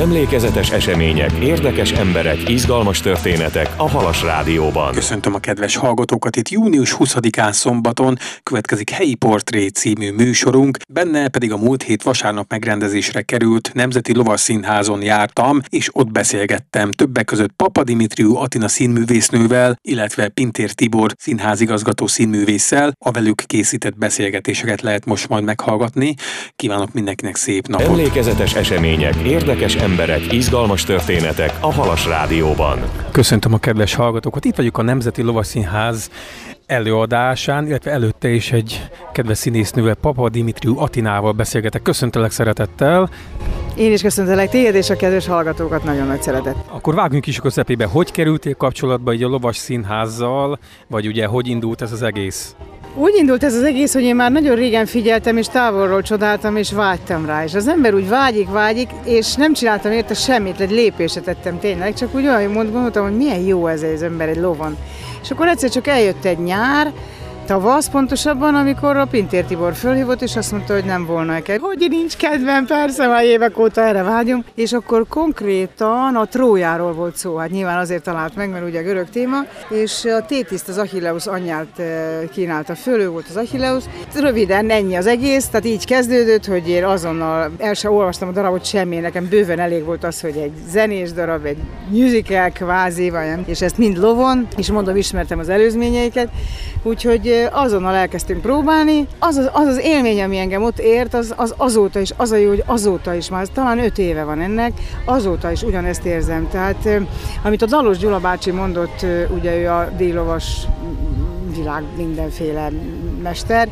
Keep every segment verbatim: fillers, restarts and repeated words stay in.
Emlékezetes események, érdekes emberek, izgalmas történetek a Halas Rádióban. Köszöntöm a kedves hallgatókat, itt június huszadikán szombaton következik Helyi Portré című műsorunk, benne pedig a múlt hét vasárnap megrendezésre került Nemzeti Lovasszínházon jártam, és ott beszélgettem többek között Papa Dimitriú Atina színművésznővel, illetve Pintér Tibor színházigazgató színművésszel. A velük készített beszélgetéseket lehet most majd meghallgatni. Kívánok mindenkinek szép napot! Emlékezetes események, érdekes emberek, izgalmas történetek a Halas Rádióban. Köszöntöm a kedves hallgatókat! Itt vagyok a Nemzeti Lovasszínház előadásán, illetve előtte is egy kedves színésznővel, Papa Dimitriú Atinával beszélgetek. Köszöntelek szeretettel! Én is köszöntelek téged és a kedves hallgatókat nagyon nagy szeretet. Akkor vágjunk is a közepébe. Hogy kerültél kapcsolatba így a Lovasszínházzal, vagy ugye hogy indult ez az egész? Úgy indult ez az egész, hogy én már nagyon régen figyeltem, és távolról csodáltam, és vágytam rá. És az ember úgy vágyik, vágyik, és nem csináltam érte semmit, egy lépésre tettem tényleg, csak úgy olyan gondoltam, hogy milyen jó ez az ember egy lovon. És akkor egyszer csak eljött egy nyár, tavasz pontosabban, amikor a Pintér Tibor fölhívott, és azt mondta, hogy nem volna kell. Hogy nincs kedvem, persze, már évek óta erre vágyom. És akkor konkrétan a Trójáról volt szó, hát nyilván azért talált meg, mert ugye a görög téma, és a Tétiszt, az Achilleus anyját kínálta föl, ő volt az Achilleus. Röviden ennyi az egész, tehát így kezdődött, hogy én azonnal el sem olvastam a darabot semmi, nekem bőven elég volt az, hogy egy zenés darab, egy musical kvázi, vagy nem, és ezt mind lovon, és mondom, ismertem az előzményeiket, úgyhogy azonnal elkezdtünk próbálni. Az az, az az élmény, ami engem ott ért, az, az azóta is, az a jó, hogy azóta is, már talán öt éve van ennek, azóta is ugyanezt érzem. Tehát amit a Dalos Gyula bácsi mondott, ugye ő a díjlovas világ mindenféle mester,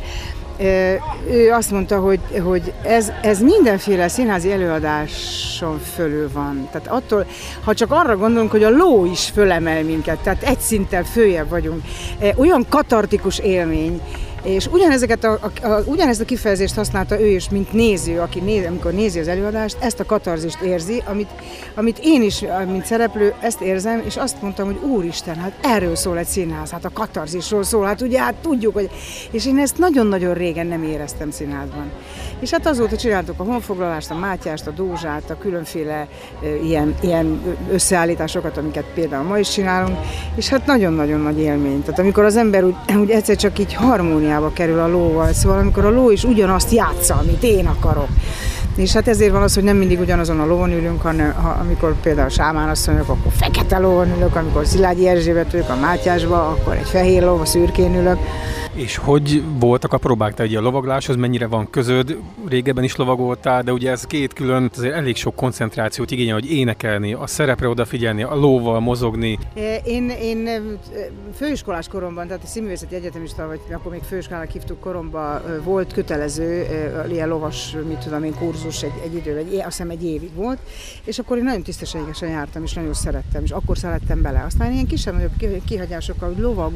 ő azt mondta, hogy, hogy ez, ez mindenféle színházi előadáson fölül van. Tehát attól, ha csak arra gondolunk, hogy a ló is fölemel minket, tehát egy szinten följebb vagyunk, olyan katartikus élmény, és ugyanezeket a, a, a, ugyanezt a kifejezést használta ő is, mint néző, aki néz, amikor nézi az előadást, ezt a katarzist érzi, amit, amit én is, mint szereplő, ezt érzem, és azt mondtam, hogy úristen, hát erről szól egy színház, hát a katarzisról szól, hát ugye, hát tudjuk, hogy... És én ezt nagyon-nagyon régen nem éreztem színházban. És hát azóta csináltuk a honfoglalást, a Mátyást, a Dózsát, a különféle e, ilyen, ilyen összeállításokat, amiket például ma is csinálunk, és hát nagyon-nagyon nagy élmény. Tehát amikor az ember úgy, úgy egyszer csak így harmóniába kerül a lóval, szóval amikor a ló is ugyanazt játsza, amit én akarok. És hát ezért van az, hogy nem mindig ugyanazon a lovon ülünk, hanem ha, amikor például Sámán asszonyok, akkor fekete lovon ülök, amikor Szilágyi Erzsébet ülök a Mátyásba, akkor egy fehér lov, a szürkén ülök. És hogy voltak a próbák, te ugye a lovagláshoz, mennyire van közöd? Régebben is lovagoltál, de ugye ez két külön, azért elég sok koncentrációt igényel, hogy énekelni, a szerepre odafigyelni, a lóval mozogni. Én, én főiskolás koromban, tehát a színművészeti egyetemista, vagy akkor még főiskolának hívtuk koromban, volt kötelező ilyen lovas, mit tudom én, kurzus egy, egy idő, egy, azt hiszem egy évig volt, és akkor én nagyon tisztességesen jártam, és nagyon szerettem, és akkor szerettem bele. Aztán ilyen kisebb-nagyobb kihagyásokkal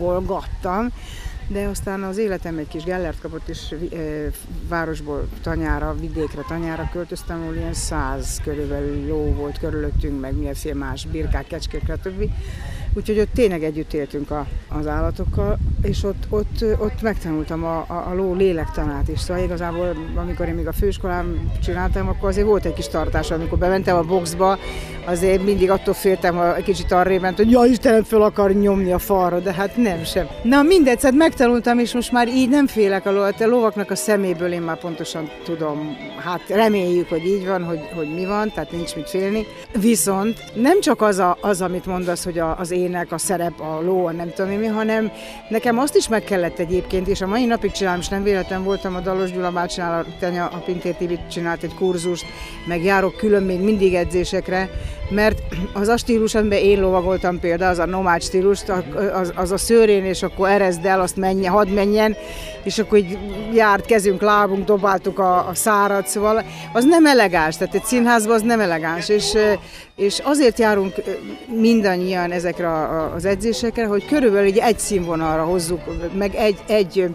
de aztán az életem egy kis gellert kapott, és e, városból tanyára, vidékre tanyára költöztem, ahol ilyen száz körülbelül ló volt körülöttünk, meg mindenféle más birkák, kecskék, stb. Úgyhogy ott tényleg együtt éltünk a, az állatokkal, és ott, ott, ott megtanultam a, a, a ló lélektanát is. Szóval igazából, amikor én még a főiskolám csináltam, akkor azért volt egy kis tartás, amikor bementem a boxba, azért mindig attól féltem, egy kicsit arrébb ment, hogy jaj, Istenem, föl akar nyomni a falra, de hát nem sem. Na mindegy, hát megtanultam, és most már így nem félek a, ló, a lovaknak a szeméből, én már pontosan tudom, hát reméljük, hogy így van, hogy, hogy mi van, tehát nincs mit félni. Viszont nem csak az, a, az amit mondasz, hogy a, az ének, a szerep, a ló, a nem tudom én mi, hanem nekem azt is meg kellett egyébként, és a mai napig csinálom, és nem véletlen voltam a Dalos Gyula bácsinál, a, a Pintér Tibi csinált egy kurzust, meg járok külön még mindig edzésekre, mert az a stílus, amiben én lovagoltam például, az a nomád stílus, az, az a szőrén, és akkor ereszd el, azt menjen, hadd menjen, és akkor így járt kezünk, lábunk, dobáltuk a, a szárat, szóval az nem elegáns, tehát egy színházban az nem elegáns, és, és azért járunk mindannyian ezekre az edzésekre, hogy körülbelül egy színvonalra hozzuk, meg egy, egy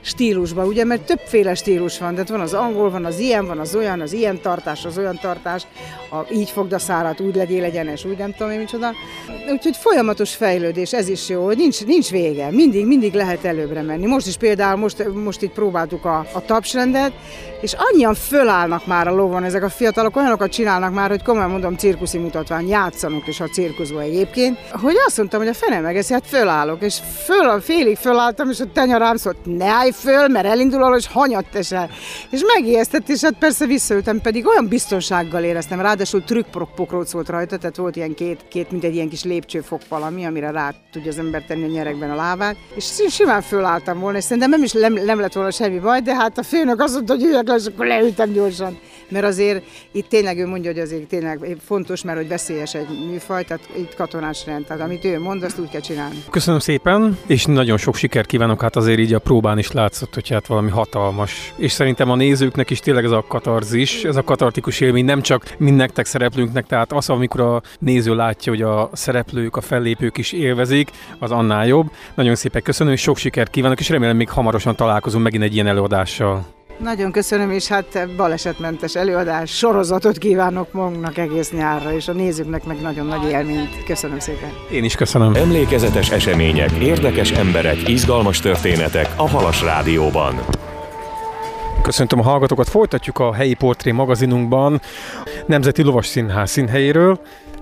stílusba, ugye, mert többféle stílus van, tehát van az angol, van az ilyen, van az olyan, az ilyen tartás, az olyan tartás, a, így fogd a szárat, úgy legyél egyenes, úgy nem tudom én micsoda. Úgyhogy folyamatos fejlődés, ez is jó, nincs, nincs vége, mindig, mindig lehet előbbre menni. Most is például, most, most itt próbáltuk a, a tapsrendet, és annyian fölállnak már a lovon, ezek a fiatalok olyanokat csinálnak már, hogy komolyan mondom, cirkuszi mutatvány, játszanak is a cirkuszban egyébként, hogy azt mondtam, hogy a fene meg ez, hát fölállok, és föl, félig fölálltam, és a tenya rám szólt, ne állj föl, mert elindul alól, és hanyadt esel. És megijesztett, és hát persze visszaültem, pedig olyan biztonsággal éreztem, ráadásul trükkpokróc volt rajta, tehát volt ilyen két, két mint egy ilyen kis lépcsőfok valami, amire rá tudja az ember tenni a nyerekben a lábát, és simán fölálltam volna, és szerintem nem is nem, nem lett volna semmi baj, de hát a főnök azt mondta, hogy üljek le, és akkor leültem gyorsan. Mert azért itt tényleg ő mondja, hogy azért tényleg fontos, mert hogy veszélyes egy műfaj, tehát itt katonás rend, tehát amit ő mond, azt úgy kell csinálni. Köszönöm szépen, és nagyon sok sikert kívánok, hát azért így a próbán is látszott, hogy hát valami hatalmas. És szerintem a nézőknek is tényleg ez a katarzis, ez a katartikus élmény, nem csak mi nektek szereplőnknek, tehát az, amikor a néző látja, hogy a szereplők, a fellépők is élvezik, az annál jobb. Nagyon szépen köszönöm, és sok sikert kívánok, és remélem még hamarosan találkozunk megint egy ilyen előadással. Nagyon köszönöm, és hát balesetmentes előadás, sorozatot kívánok magunknak egész nyárra, és a nézőknek meg nagyon nagy élményt. Köszönöm szépen. Én is köszönöm. Emlékezetes események, érdekes emberek, izgalmas történetek a Halas Rádióban. Köszöntöm a hallgatókat, folytatjuk a helyi portré magazinunkban Nemzeti Lovasszínház színhelyéről,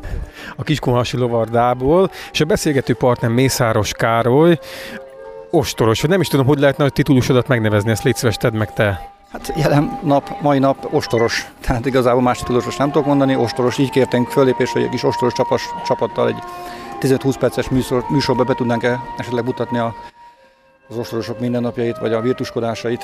a Kiskunhasi lovardából, és a beszélgető partner Mészáros Károly, ostoros, vagy nem is tudom, hogy lehetne a titulusodat megnevezni, ezt légy szíves, tedd meg te. Hát jelen nap, mai nap ostoros, tehát igazából más titulusos nem tudok mondani, ostoros, így kértünk föllépést, hogy egy kis ostoros csapas, csapattal egy tizenöt-húsz perces műsor, műsorba be tudnánk esetleg mutatni a, az ostorosok mindennapjait, vagy a virtuskodásait.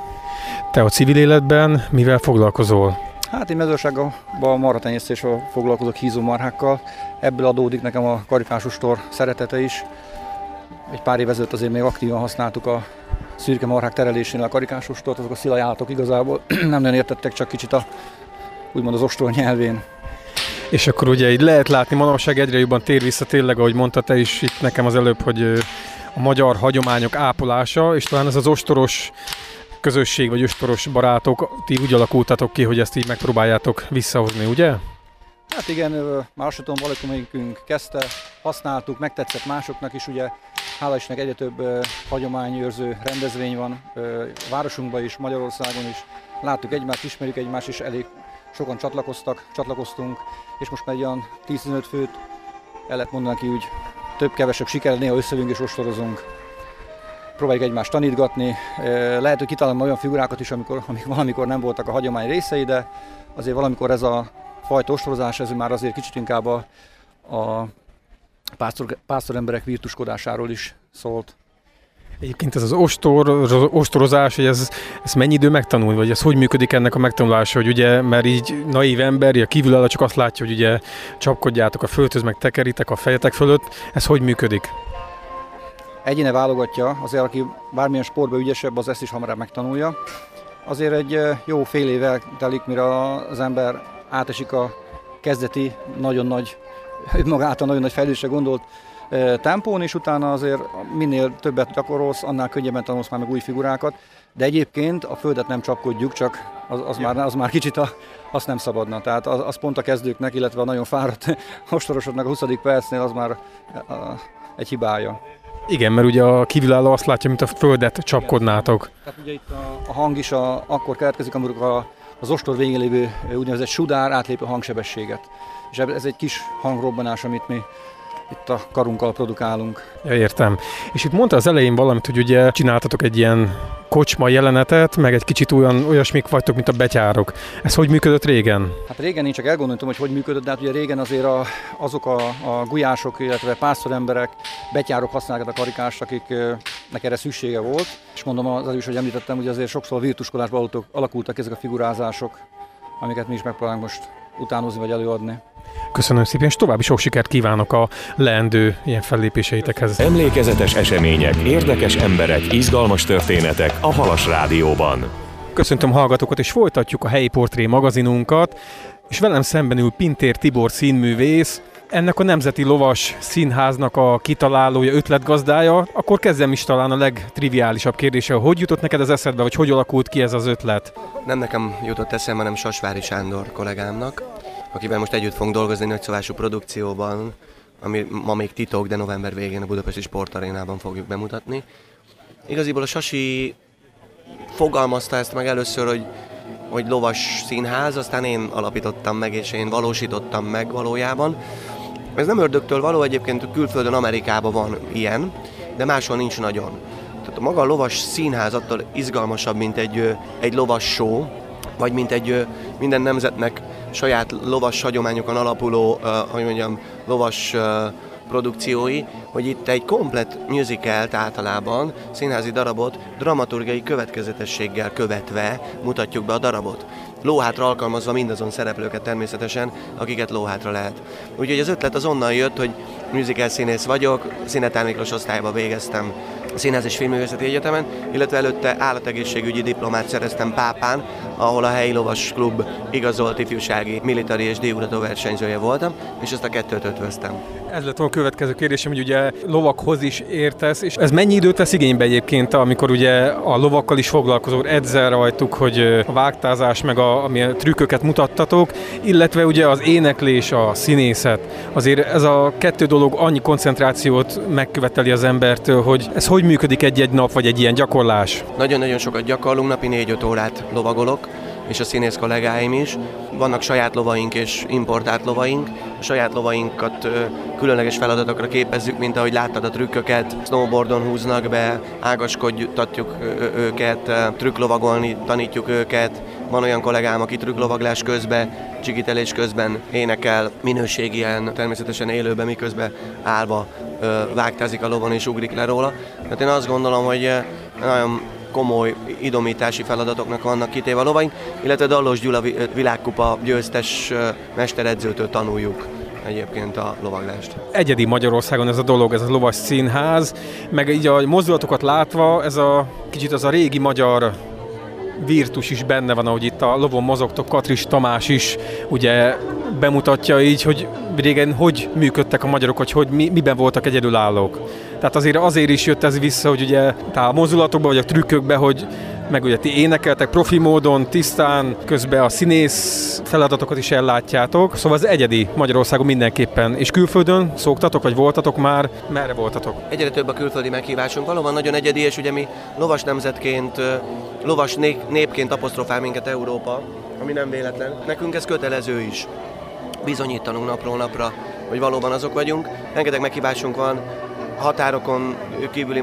Te a civil életben mivel foglalkozol? Hát én mezőségben marhatenyésztéssel foglalkozok, hízómarhákkal, ebből adódik nekem a karikás ostor szeretete is. Egy pár év ezelőtt azért még aktívan használtuk a szürke marhák terelésénél a karikás ostort, azok a szilaj állatok igazából nem nagyon értettek, csak kicsit a, úgymond az ostor nyelvén. És akkor ugye így lehet látni, manapság egyre jobban tér vissza tényleg, ahogy mondta te is itt nekem az előbb, hogy a magyar hagyományok ápolása, és talán ez az ostoros közösség, vagy ostoros barátok, ti úgy alakultatok ki, hogy ezt így megpróbáljátok visszahozni, ugye? Hát igen, már azt tudom, valamelyikünk kezdte, használtuk, megtetszett másoknak is, ugye hála Istennek egyre több uh, hagyományőrző rendezvény van uh, városunkban is, Magyarországon is. Láttuk egymást, ismerjük egymást, és elég sokan csatlakoztak, csatlakoztunk, és most már egy olyan tíz-tizenöt főt el lehet mondani, aki úgy több-kevesebb sikerrel néha összejövünk és ostorozunk. Próbáljuk egymást tanítgatni, uh, lehet, hogy kitalálunk olyan figurákat is, amikor, amik valamikor nem voltak a hagyomány részei, de azért valamikor ez a fajta ostorozás, ez már azért kicsit inkább a, a pásztor, pásztoremberek virtuskodásáról is szólt. Egyébként ez az ostor, ostorozás, hogy ez, ez mennyi idő megtanulni, vagy ez hogy működik ennek a megtanulása, hogy ugye, mert így naív ember, a kívülálló csak azt látja, hogy ugye csapkodjátok a földhöz, meg tekeritek a fejetek fölött, ez hogy működik? Egyéne válogatja, azért aki bármilyen sportban ügyesebb, az ezt is hamarabb megtanulja. Azért egy jó fél éve telik, mire az ember átesik a kezdeti, nagyon nagy, maga által nagyon nagy fejlődésre gondolt e, tempón, és utána azért minél többet gyakorolsz, annál könnyebben tanulsz már meg új figurákat, de egyébként a földet nem csapkodjuk, csak az, az, már, az már kicsit a, azt nem szabadna. Tehát az, az pont a kezdőknek, illetve a nagyon fáradt ostorosoknak a huszadik percnél az már a, egy hibája. Igen, mert ugye a kívülálló azt látja, mint a földet csapkodnátok. Tehát ugye itt a, a hang is a, akkor keletkezik, amikor a az ostor végén lévő úgynevezett sudár átlép a hangsebességet. És ez egy kis hangrobbanás, amit mi itt a karunkkal produkálunk. Ja, értem. És itt mondta az elején valamit, hogy ugye csináltatok egy ilyen kocsma jelenetet, meg egy kicsit olyan, olyasmik vagytok, mint a betyárok. Ez hogy működött régen? Hát régen én csak elgondoltam, hogy hogy működött, de hát ugye régen azért a, azok a, a gulyások, illetve pásztoremberek, betyárok használják a karikást, akiknek erre szüksége volt. És mondom az előbb is, hogy említettem, hogy azért sokszor a virtuskodásban alakultak ezek a figurázások, amiket mi is megpróbálunk most utánozni vagy előadni. Köszönöm szépen, és további sok sikert kívánok a leendő ilyen fellépéseitekhez. Emlékezetes események, érdekes emberek, izgalmas történetek a Halas Rádióban. Köszöntöm hallgatókat, és folytatjuk a helyi portré magazinunkat, és velem szemben ül Pintér Tibor színművész, ennek a Nemzeti Lovas Színháznak a kitalálója, ötletgazdája, akkor kezdem is talán a legtriviálisabb kérdése. Hogy jutott neked az eszedbe, vagy hogy alakult ki ez az ötlet? Nem nekem jutott eszembe, hanem Sasvári Sándor kollégámnak, akivel most együtt fogunk dolgozni egy nagyszabású produkcióban, ami ma még titok, de november végén a Budapesti Sportarénában fogjuk bemutatni. Igaziból a Sasi fogalmazta ezt meg először, hogy, hogy lovas színház, aztán én alapítottam meg, és én valósítottam meg valójában. Ez nem ördögtől való, egyébként külföldön, Amerikában van ilyen, de máshol nincs nagyon. Tehát maga a lovas színház attól izgalmasabb, mint egy, egy lovas show, vagy mint egy minden nemzetnek saját lovas hagyományokon alapuló, uh, hogy mondjam, lovas uh, produkciói, hogy itt egy komplett musicalt általában, színházi darabot dramaturgiai következetességgel követve mutatjuk be a darabot. Lóhátra alkalmazva mindazon szereplőket természetesen, akiket lóhátra lehet. Úgyhogy az ötlet az onnan jött, hogy musical színész vagyok, Szinetár Miklós osztályba végeztem a Színház és Filmművészeti Egyetemen, illetve előtte állategészségügyi diplomát szereztem Pápán, ahol a helyi lovas klub igazolt ifjúsági, militári és díjurató versenyzője voltam, és ezt a kettőt ötvöztem. Ez lett a következő kérdésem, hogy ugye lovakhoz is értesz, és ez mennyi időt vesz igénybe egyébként, amikor ugye a lovakkal is foglalkozol, edzel rajtuk, hogy a vágtázás meg a, amilyen trükköket mutattatok, illetve ugye az éneklés, a színészet. Azért ez a kettő dolog annyi koncentrációt megköveteli az embertől, hogy ez hogy működik egy-egy nap, vagy egy ilyen gyakorlás? Nagyon-nagyon sokat gyakorlunk, napi négy-öt órát lovagolok, és a színész kollégáim is. Vannak saját lovaink és importált lovaink. A saját lovainkat ö, különleges feladatokra képezzük, mint ahogy láttad a trükköket. Snowboardon húznak be, ágaskodtatjuk őket, trükklovagolni tanítjuk őket. Van olyan kollégám, aki trükklovaglás közben, csigitelés közben énekel, minőségien, természetesen élőben, miközben állva ö, vágtázik a lovon és ugrik le róla. Tehát én azt gondolom, hogy ö, nagyon komoly idomítási feladatoknak vannak kitéve a lovaink, illetve Dallos Gyula világkupa győztes mesteredzőtől tanuljuk egyébként a lovaglást. Egyedi Magyarországon ez a dolog, ez a lovas színház, meg így a mozdulatokat látva, ez a kicsit az a régi magyar virtus is benne van, ahogy itt a lovon mozogtok, Katris Tamás is ugye bemutatja így, hogy régen hogy működtek a magyarok, hogy, hogy mi, miben voltak egyedülállók. Tehát azért azért is jött ez vissza, hogy ugye a mozdulatokban vagy a trükkökbe, hogy meg ugye ti énekeltek profi módon, tisztán, közben a színész feladatokat is ellátjátok, szóval az egyedi Magyarországon mindenképpen. És külföldön szoktatok, vagy voltatok már? Merre voltatok? Egyre több a külföldi meghívásunk, valóban nagyon egyedi, és ugye mi lovas nemzetként, lovas népként apostrofál minket Európa, ami nem véletlen. Nekünk ez kötelező is. Bizonyítanunk napról napra, hogy valóban azok vagyunk. Rengeteg meghívásunk van, határokon kívüli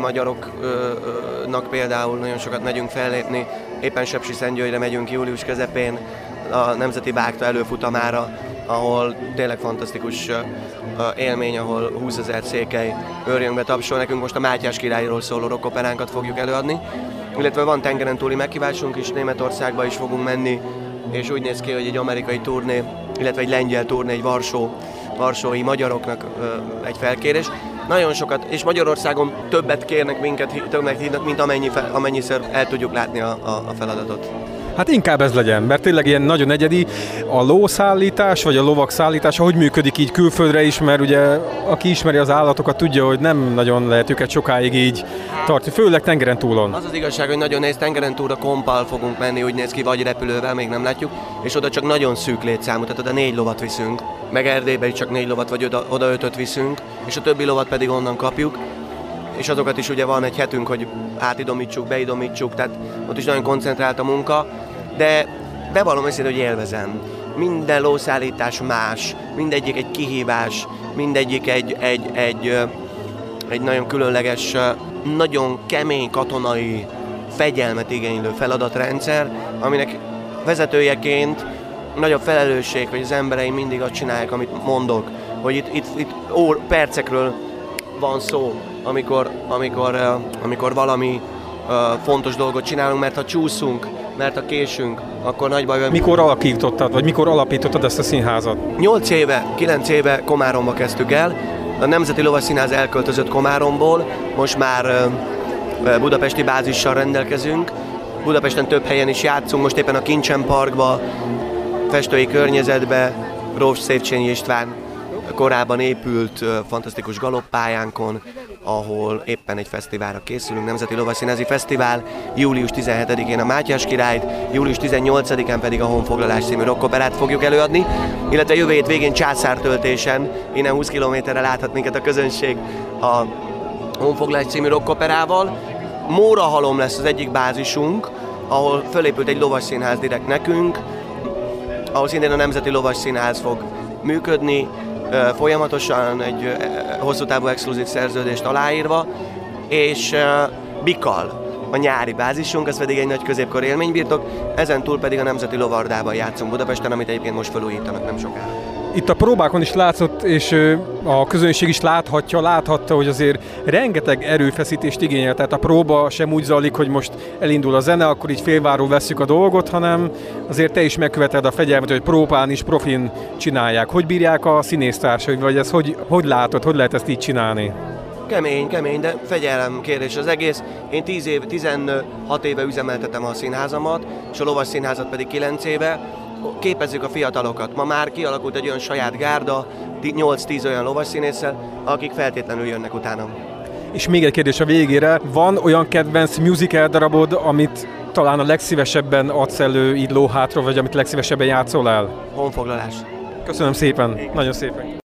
magyaroknak például nagyon sokat megyünk fellépni. Éppen Sepsiszentgyörgyre megyünk július közepén a Nemzeti Bágta előfutamára, ahol tényleg fantasztikus élmény, ahol húszezer székely őrjön be tapsol. Nekünk most a Mátyás királyról szóló rockoperánkat fogjuk előadni, illetve van tengeren túli meghívásunk is, Németországba is fogunk menni, és úgy néz ki, hogy egy amerikai turné, illetve egy lengyel turné, egy Varsó, varsói magyaroknak egy felkérés. Nagyon sokat, és Magyarországon többet kérnek minket, többet hívnak, mint amennyi, amennyiszer el tudjuk látni a, a, a feladatot. Hát inkább ez legyen, mert tényleg ilyen nagyon egyedi a lószállítás, vagy a lovak szállítása, hogy működik így külföldre is, mert ugye aki ismeri az állatokat, tudja, hogy nem nagyon lehet őket sokáig így tartani, főleg tengeren túlon. Az az igazság, hogy nagyon néz, tengeren túlra kompal fogunk menni, úgy néz ki, vagy repülővel, még nem látjuk, és oda csak nagyon szűk létszámú, tehát oda négy lovat viszünk, meg Erdélybe is csak négy lovat, vagy oda, oda ötöt viszünk, és a többi lovat pedig onnan kapjuk. És azokat is ugye van egy hetünk, hogy átidomítsuk, beidomítsuk, tehát ott is nagyon koncentrált a munka, de bevallom őszintén, hogy élvezem. Minden lószállítás más, mindegyik egy kihívás, mindegyik egy, egy, egy, egy nagyon különleges, nagyon kemény katonai fegyelmet igénylő feladatrendszer, aminek vezetőjeként nagyobb felelősség, hogy az embereim mindig azt csinálják, amit mondok, hogy itt, itt, itt ór, percekről van szó, amikor, amikor, amikor valami uh, fontos dolgot csinálunk, mert ha csúszunk, mert ha késünk, akkor nagy baj van. Mikor alakítottad, vagy mikor alapítottad ezt a színházat? nyolc éve, kilenc éve Komáromba kezdtük el. A Nemzeti Lovas Színház elköltözött Komáromból, most már uh, budapesti bázissal rendelkezünk. Budapesten több helyen is játszunk, most éppen a Kincsen Parkba, festői környezetbe, Rózs Széchenyi István korábban épült fantasztikus galoppályánkon, ahol éppen egy fesztiválra készülünk, Nemzeti Lovasszínházi Fesztivál, július tizenhetedikén a Mátyás királyt, július tizennyolcadikán pedig a Honfoglalás című rockoperát fogjuk előadni, illetve jövő hét végén Császártöltésen, innen húsz kilométerre láthat minket a közönség a Honfoglalás című rockoperával. Mórahalom lesz az egyik bázisunk, ahol fölépült egy lovasszínház direkt nekünk, ahol szintén a Nemzeti Lovasszínház fog működni, folyamatosan egy hosszú távú exkluzív szerződést aláírva, és Bikal a nyári bázisunk, ez pedig egy nagy középkori élménybirtok, ezen túl pedig a Nemzeti Lovardában játszunk Budapesten, amit egyébként most felújítanak nem sokára. Itt a próbákon is látszott, és a közönség is láthatja, láthatta, hogy azért rengeteg erőfeszítést igényel, tehát a próba sem úgy zajlik, hogy most elindul a zene, akkor így félváról vesszük a dolgot, hanem azért te is megköveted a fegyelmet, hogy próbán is profin csinálják. Hogy bírják a színésztársaid, vagy ez hogy, hogy látod, hogy lehet ezt így csinálni? Kemény, kemény, de fegyelem kérdés az egész. Én tíz év, tizenhat éve üzemeltetem a színházamat, és a Lovasszínházat pedig kilenc éve. Képezzük a fiatalokat. Ma már kialakult egy olyan saját gárda, nyolc-tíz olyan lovasszínésszel, akik feltétlenül jönnek utánam. És még egy kérdés a végére. Van olyan kedvenc musical darabod, amit talán a legszívesebben adsz elő így lóhátra, vagy amit legszívesebben játszol el? Honfoglalás. Köszönöm szépen, nagyon szépen.